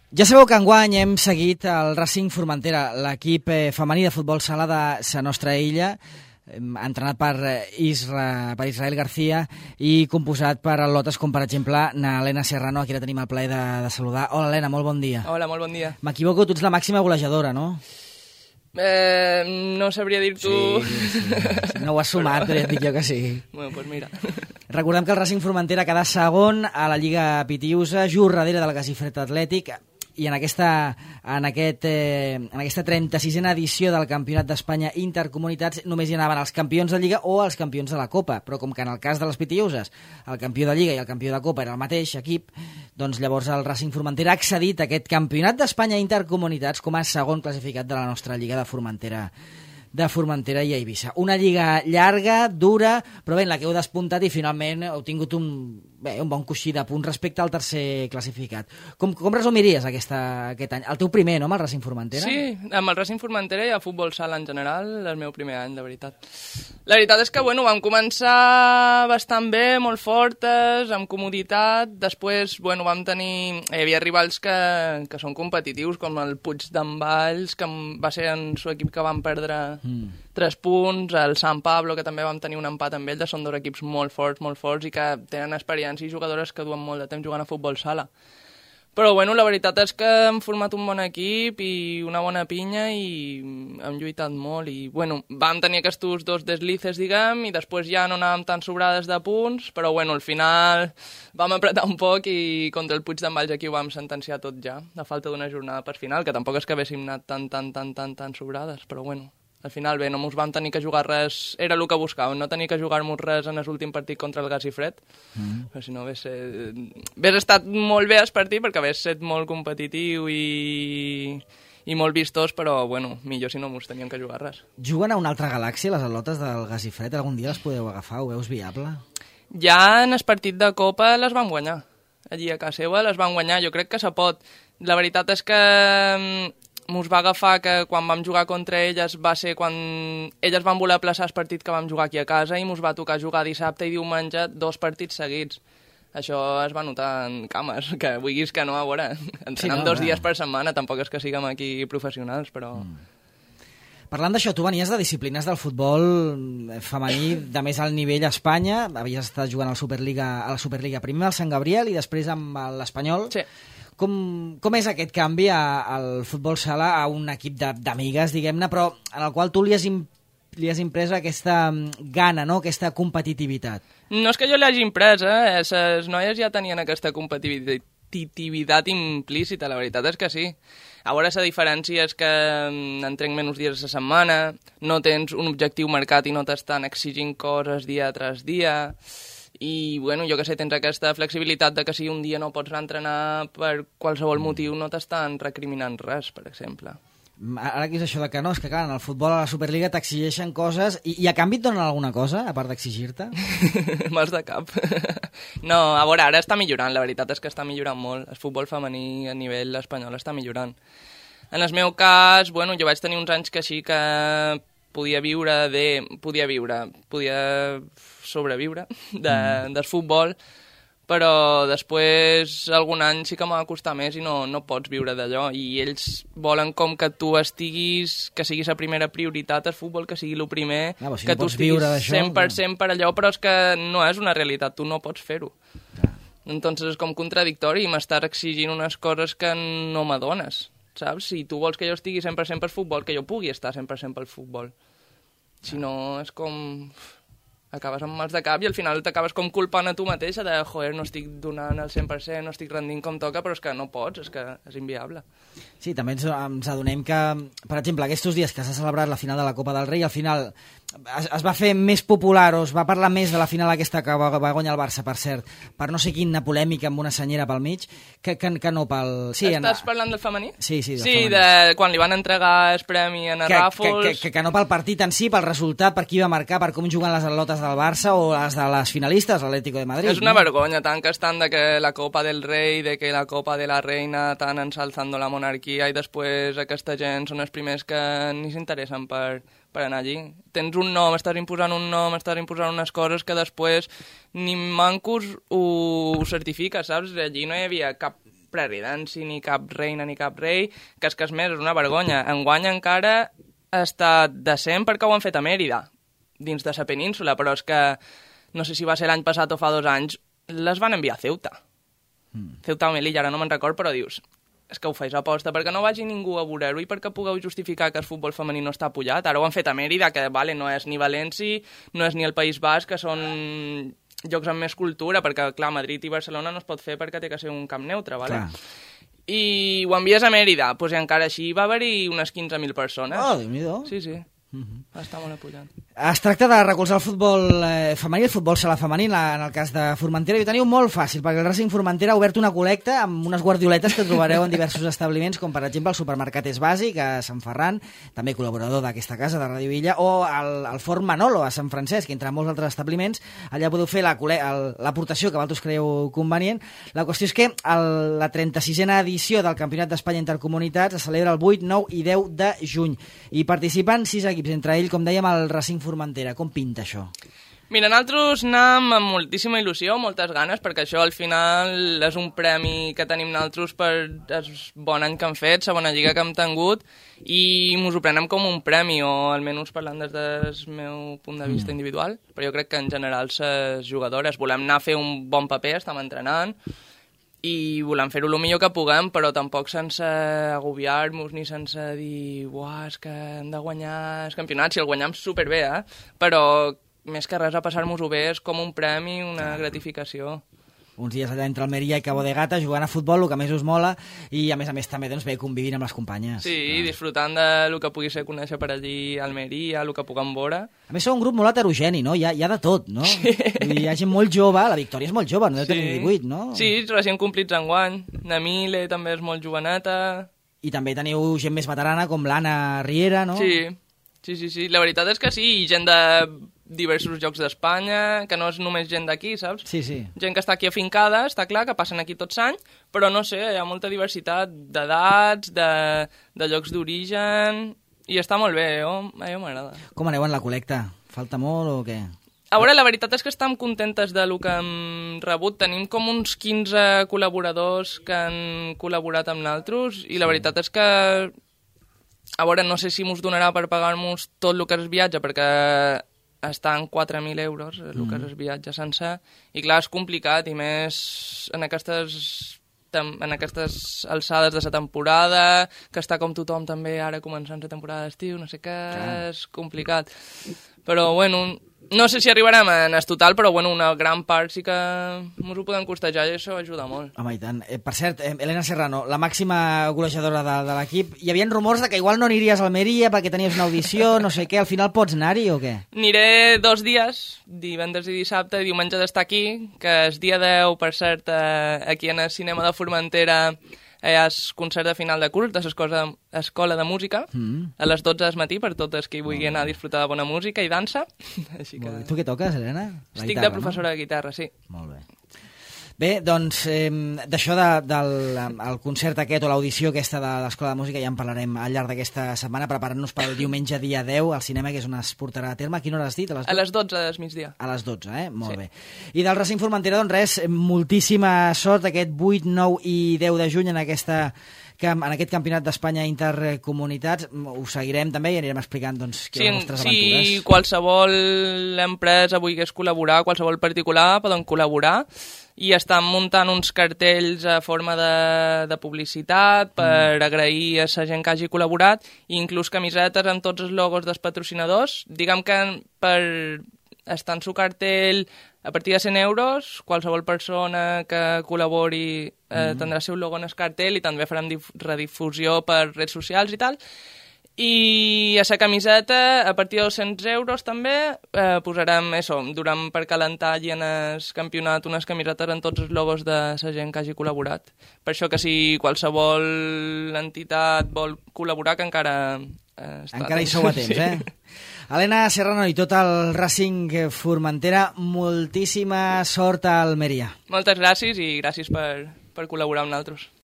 Ja sabeu que enguany hem seguit el Racing Formentera, l'equip femení de futbol sala de la nostra illa, entrenat per Israel García i composat per al·lotes com, per exemple, Helena Serrano, a qui la tenim el plaer de saludar. Hola, Helena, molt bon dia. Hola, molt bon dia. M'equivoco, tu ets la màxima golejadora, no? No sabria dir tu... Sí. No ho has sumat, però ja et dic jo que sí. Bueno, doncs mira. Recordem que el Racing Formentera quedà segon a la Lliga Pitiusa, just darrere del Gasifred Atlètic, i en aquesta 36a edició del Campionat d'Espanya Intercomunitats només hi anaven els campions de Lliga o els campions de la Copa, però com que en el cas de les Pitiuses el campió de Lliga i el campió de Copa era el mateix equip, doncs llavors el Racing Formentera ha accedit a aquest Campionat d'Espanya Intercomunitats com a segon classificat de la nostra Lliga de Formentera i Eivissa. Una lliga llarga, dura, però bé, en la que heu despuntat i finalment heu tingut un bon coixí de punts respecte al tercer classificat. Com resumiries aquest any? El teu primer, no, amb el Racing Formentera? Sí, amb el Racing Formentera i a futbol sala en general, el meu primer any, de veritat. La veritat és que, vam començar bastant bé, molt fortes, amb comoditat. Després, vam tenir... Hi havia rivals que són competitius, com el Puig d'en Valls, que va ser en su equip que van perdre 3 punts, el San Pablo, que també vam tenir un empat amb ells, són dos equips molt forts i que tenen experiència i jugadores que duen molt de temps jugant a futbol sala. Però, la veritat és que hem format un bon equip i una bona pinya i hem lluitat molt i, vam tenir aquests 2 deslices, diguem, i després ja no anàvem tan sobrades de punts, però, al final vam apretar un poc i contra el Puig d'en Valls aquí ho vam sentenciar tot ja, a falta d'una jornada per final, que tampoc és que haguéssim anat tan sobrades, però, al final bé, no ens vam tenir que jugar res, era el que buscàvem, no tenir que jugar-nos res en l'últim partit contra el Gasifred, però si no hagués estat molt bé el partit perquè hagués estat molt competitiu i molt vistós, però millor si no ens teníem que jugar res. Juguen a una altra galàxia les al·lotes del Gasifred? Algun dia les podeu agafar? Ho veus viable? Ja en el partit de Copa les van guanyar, allí a casa seva les van guanyar, jo crec que se pot. La veritat és que mos va agafar que quan vam jugar contra elles va ser quan elles van voler aplaçar el partit que vam jugar aquí a casa i mos va tocar jugar dissabte i diumenge 2 partits seguits. Això es va notar en cames, que vulguis que no, a veure, entrenem 2 dies per setmana, tampoc és que siguem aquí professionals, però... Parlant d'això, tu venies de disciplines del futbol femení de més alt nivell a Espanya, havies estat jugant a la Superliga primer al Sant Gabriel i després amb l'Espanyol. Sí. Com és aquest canvi al futbol sala a un equip d'amigues, diguem-ne, però en el qual tu li has imprès aquesta gana, no? Aquesta competitivitat? No és que jo l'hagi imprès, les noies ja tenien aquesta competitivitat implícita, la veritat és que sí. A veure, la diferència és que entrem menys dies a la setmana, no tens un objectiu marcat i no t'estan exigint coses dia tras dia... I, jo que sé, tens aquesta flexibilitat de que si un dia no pots anar a entrenar per qualsevol motiu no t'estan recriminant res, per exemple. Ara que és això de que no, és que clar, en el futbol a la Superliga t'exigeixen coses i a canvi et donen alguna cosa, a part d'exigir-te? Mals de cap. No, a veure, ara està millorant, la veritat és que està millorant molt. El futbol femení a nivell espanyol està millorant. En el meu cas, jo vaig tenir uns anys que sí que podia sobreviure del futbol, però després algun any sí que m'ha de costar més i no pots viure d'allò, i ells volen com que tu estiguis, que siguis la primera prioritat al futbol, que sigui el primer, si que no tu estiguis 100% per allò, però és que no és una realitat, tu no pots fer-ho. Entonces és com contradictori i m'estàs exigint unes coses que no m'adones, saps? Si tu vols que jo estigui 100% per futbol, que jo pugui estar 100% pel futbol. Si no, és com... acabes amb mals de cap i al final t'acabes com culpant a tu mateixa de no estic donant el 100%, no estic rendint com toca, però és que no pots, és que és inviable. Sí, també ens adonem que, per exemple, aquests dies que s'ha celebrat la final de la Copa del Rei, al final es va fer més popular o es va parlar més de la final aquesta que va guanyar el Barça, per cert, per no sé quina polèmica amb una senyera pel mig, que no pel... Sí, estàs parlant del femení? Sí, del femení. De quan li van entregar el premi a Ràfols... Que no pel partit en si, pel resultat, per qui va marcar, per com juguen les al·lotes del Barça o les de les finalistes, l'Atlético de Madrid. És una vergonya, tant que estan de que la Copa del Rei, de que la Copa de la Reina, tant ensalzando la monarquia, i després aquesta gent són els primers que ni s'interessen per anar allí. Tens un nom, estàs imposant unes coses que després ni mancos ho certifica, saps? Allí no hi havia cap presidenci, ni cap reina ni cap rei, que és més, és una vergonya. Enguany encara està decent perquè ho han fet a Mèrida, dins de la península, però és que no sé si va ser l'any passat o fa 2 anys, les van enviar a Ceuta. Ceuta o Melilla, ara no me'n record, però dius, és que ho feis aposta perquè no vagi ningú a veure-ho i perquè pugueu justificar que el futbol femení no està pujat. Ara ho han fet a Mèrida, que vale, no és ni València, no és ni el País Basc, que són llocs amb més cultura, perquè, clar, Madrid i Barcelona no es pot fer perquè té que ser un camp neutre, vale? Clar. I ho envies a Mèrida, doncs encara així va haver-hi unes 15.000 persones. Oh, Déu-n'hi-do. Sí. Està molt apujant. Es tracta de recolzar el futbol femení, el futbol sala femení, en el cas de Formentera, i ho teniu molt fàcil, perquè el Racing Formentera ha obert una col·lecta amb unes guardioletes que trobareu en diversos establiments, com per exemple el supermercat És Bàsic a Sant Ferran, també col·laborador d'aquesta casa, de Ràdio Illa, o el Forn Manolo a Sant Francesc, entre molts altres establiments. Allà podeu fer l'aportació que vosaltres creieu convenient. La qüestió és que la 36a edició del Campionat d'Espanya Intercomunitats es celebra el 8, 9 i 10 de juny, i participen 6 equips, entre ells, com dèiem, el Racing Formentera. Com pinta això? Mira, nosaltres anem amb moltíssima il·lusió, moltes ganes, perquè això al final és un premi que tenim nosaltres per el bon any que hem fet, la bona lliga que hem tingut, i ens ho prenem com un premi, o almenys parlant des del meu punt de vista individual, però jo crec que en general les jugadores volem anar a fer un bon paper, estem entrenant, i volem fer-ho el millor que puguem, però tampoc sense agobiar-nos ni sense dir és que hem de guanyar el campionat, si el guanyem superbé, però més que res a passar-nos-ho bé és com un premi, una gratificació. Uns dies allà entre Almeria i Cabo de Gata jugant a futbol, el que més us mola, i a més també doncs, bé convivint amb les companyes. Sí, disfrutant del que pugui ser conèixer per allí a Almeria, el que puguem veure. A més, sou un grup molt heterogeni, no? Hi ha de tot, no? Sí. Hi ha gent molt jove, la Victòria és molt jove, no deu tenir 18, no? Sí, recient complits enguany. Namile també és molt joveneta. I també teniu gent més veterana, com l'Anna Riera, no? Sí. La veritat és que sí, i gent de diversos llocs d'Espanya, que no és només gent d'aquí, saps? Sí. Gent que està aquí afincada, està clar, que passen aquí tots anys, però no sé, hi ha molta diversitat d'edats, de llocs d'origen, i està molt bé, a mi m'agrada. Com aneu en la col·lecta? Falta molt o què? A veure, la veritat és que estem contentes de lo que hem rebut. Tenim com uns 15 col·laboradors que han col·laborat amb nosaltres, i la veritat és que a veure, no sé si mos donarà per pagar-nos tot el que és viatge, perquè està en 4.000 euros el que és el viatge sencer, i clar, és complicat, i més en aquestes alçades de la temporada, que està com tothom també ara començant la temporada d'estiu, no sé què, és complicat. Però, bueno, no sé si arribarem en el total, però, bueno, una gran part sí que ens ho podem costejar i això ajuda molt. Home, i tant. Per cert, Elena Serrano, la màxima golejadora de l'equip, hi havia rumors de que igual no aniries a Almeria perquè tenies una audició, no sé què, al final pots anar-hi o què? Aniré 2 dies, divendres i dissabte, i diumenge d'estar aquí, que és dia 10, per cert, aquí en el cinema de Formentera, hi ha el concert de final de curs de l'Escola de Música, a les 12 del matí, per totes que hi vulguin anar a disfrutar de bona música i dansa. Així que... Tu què toques, Helena? Estic de professora de guitarra, sí. Molt bé. Bé, doncs, d'això del concert aquest o l'audició aquesta de l'Escola de Música ja en parlarem al llarg d'aquesta setmana, preparant-nos pel diumenge dia 10 al cinema, que és on es portarà a terme. A quina hora has dit? A les 12 del migdia. A les 12, molt bé. I del Racing Formentera, doncs res, moltíssima sort aquest 8, 9 i 10 de juny en aquest campionat d'Espanya Intercomunitats. Ho seguirem també i anirem explicant doncs, les nostres aventures. Si qualsevol empresa volgués col·laborar, qualsevol particular, poden col·laborar, i estan muntant uns cartells a forma de publicitat per agrair a la gent que hagi col·laborat, i inclús camisetes amb tots els logos dels patrocinadors. Diguem que per estar en su cartell a partir de 100 euros, qualsevol persona que col·labori tindrà el seu logo en el cartell, i també farem redifusió per redes socials i tal. I a la camiseta, a partir de 200 euros també, posarem durant per calentar allí en el campionat unes camisetes amb tots els logos de la gent que hagi col·laborat. Per això que si qualsevol entitat vol col·laborar, que encara hi sou a temps, Elena Serrano i tot el Racing Formentera, moltíssima sort a Almeria. Moltes gràcies i gràcies per col·laborar amb nosaltres.